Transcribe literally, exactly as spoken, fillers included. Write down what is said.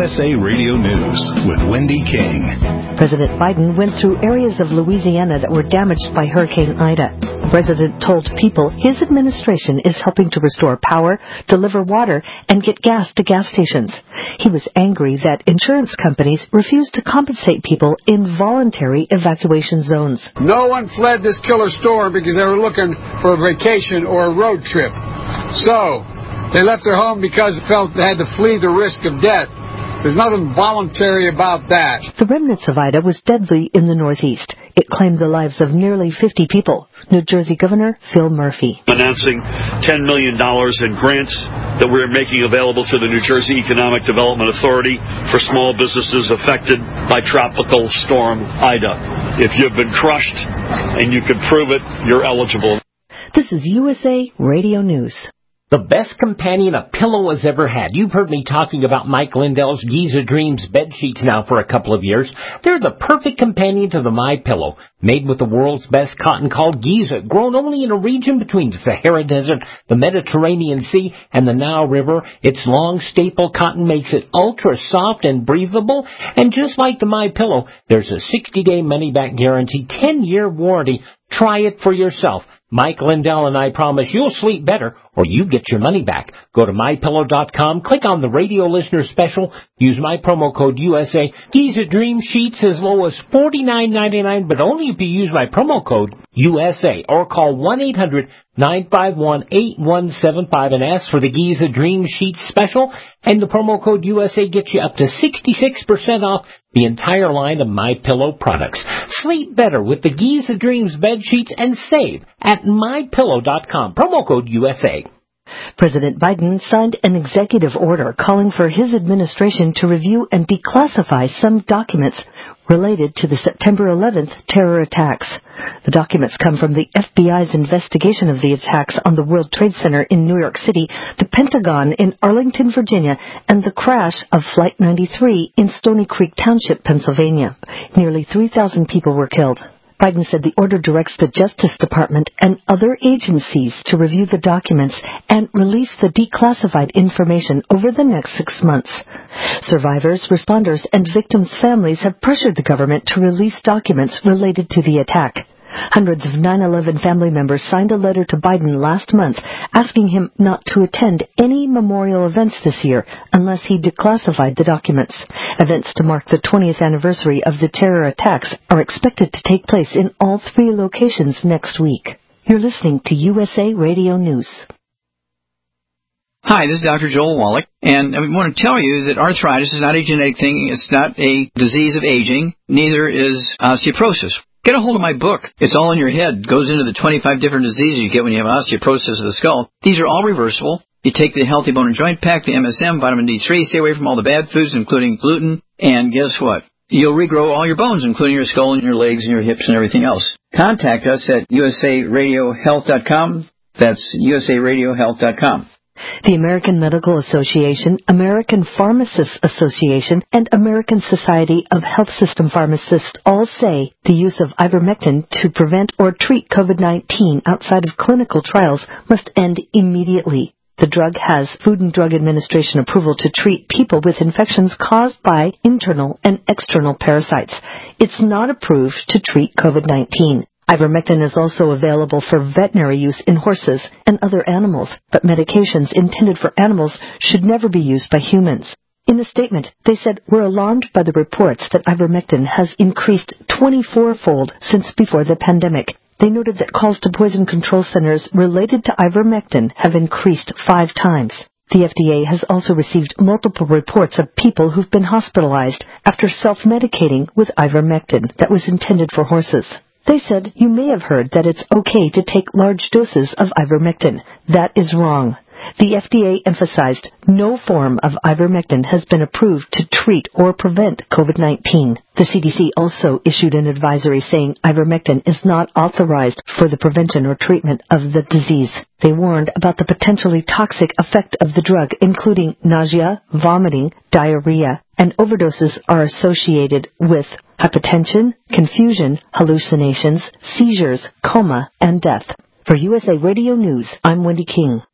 S A Radio News with Wendy King. President Biden went through areas of Louisiana that were damaged by Hurricane Ida. The president told people his administration is helping to restore power, deliver water, and get gas to gas stations. He was angry that insurance companies refused to compensate people in voluntary evacuation zones. No one fled this killer storm because they were looking for a vacation or a road trip. So, they left their home because they felt they had to flee the risk of death. There's nothing voluntary about that. The remnants of Ida was deadly in the Northeast. It claimed the lives of nearly fifty people. New Jersey Governor Phil Murphy. Announcing ten million dollars in grants that we're making available to the New Jersey Economic Development Authority for small businesses affected by Tropical Storm Ida. If you've been crushed and you can prove it, you're eligible. This is U S A Radio News. The best companion a pillow has ever had. You've heard me talking about Mike Lindell's Giza Dreams bed sheets now for a couple of years. They're the perfect companion to the MyPillow. Made with the world's best cotton called Giza, grown only in a region between the Sahara Desert, the Mediterranean Sea, and the Nile River. Its long staple cotton makes it ultra soft and breathable. And just like the MyPillow, there's a sixty-day money-back guarantee, ten-year warranty. Try it for yourself. Mike Lindell and I promise you'll sleep better or you get your money back. Go to my pillow dot com, click on the radio listener special, use my promo code U S A. Giza Dream Sheets as low as forty-nine ninety-nine, but only if you use my promo code U S A or call one eight hundred nine five one eight one seven five and ask for the Giza Dream Sheets special, and the promo code U S A gets you up to sixty-six percent off the entire line of MyPillow products. Sleep better with the Giza Dreams bed sheets and save at my pillow dot com. Promo code U S A. President Biden signed an executive order calling for his administration to review and declassify some documents related to the September eleventh terror attacks. The documents come from the F B I's investigation of the attacks on the World Trade Center in New York City, the Pentagon in Arlington, Virginia, and the crash of Flight ninety-three in Stony Creek Township, Pennsylvania. Nearly three thousand people were killed. Biden said the order directs the Justice Department and other agencies to review the documents and release the declassified information over the next six months. Survivors, responders, and victims' families have pressured the government to release documents related to the attack. Hundreds of nine eleven family members signed a letter to Biden last month asking him not to attend any memorial events this year unless he declassified the documents. Events to mark the twentieth anniversary of the terror attacks are expected to take place in all three locations next week. You're listening to U S A Radio News. Hi, this is Doctor Joel Wallach, and I want to tell you that arthritis is not a genetic thing. It's not a disease of aging. Neither is osteoporosis. Get a hold of my book. It's all in your head. It goes into the twenty-five different diseases you get when you have osteoporosis of the skull. These are all reversible. You take the Healthy Bone and Joint Pack, the M S M, vitamin D three, stay away from all the bad foods, including gluten, and guess what? You'll regrow all your bones, including your skull and your legs and your hips and everything else. Contact us at U S A radio health dot com. That's U S A radio health dot com. The American Medical Association, American Pharmacists Association, and American Society of Health System Pharmacists all say the use of ivermectin to prevent or treat COVID nineteen outside of clinical trials must end immediately. The drug has Food and Drug Administration approval to treat people with infections caused by internal and external parasites. It's not approved to treat COVID nineteen. Ivermectin is also available for veterinary use in horses and other animals, but medications intended for animals should never be used by humans. In a statement, they said, "We're alarmed by the reports that ivermectin has increased twenty-four-fold since before the pandemic." They noted that calls to poison control centers related to ivermectin have increased five times. The F D A has also received multiple reports of people who've been hospitalized after self-medicating with ivermectin that was intended for horses. They said, "You may have heard that it's okay to take large doses of ivermectin. That is wrong." The F D A emphasized no form of ivermectin has been approved to treat or prevent COVID nineteen. The C D C also issued an advisory saying ivermectin is not authorized for the prevention or treatment of the disease. They warned about the potentially toxic effect of the drug, including nausea, vomiting, diarrhea, and overdoses are associated with hypotension, confusion, hallucinations, seizures, coma, and death. For U S A Radio News, I'm Wendy King.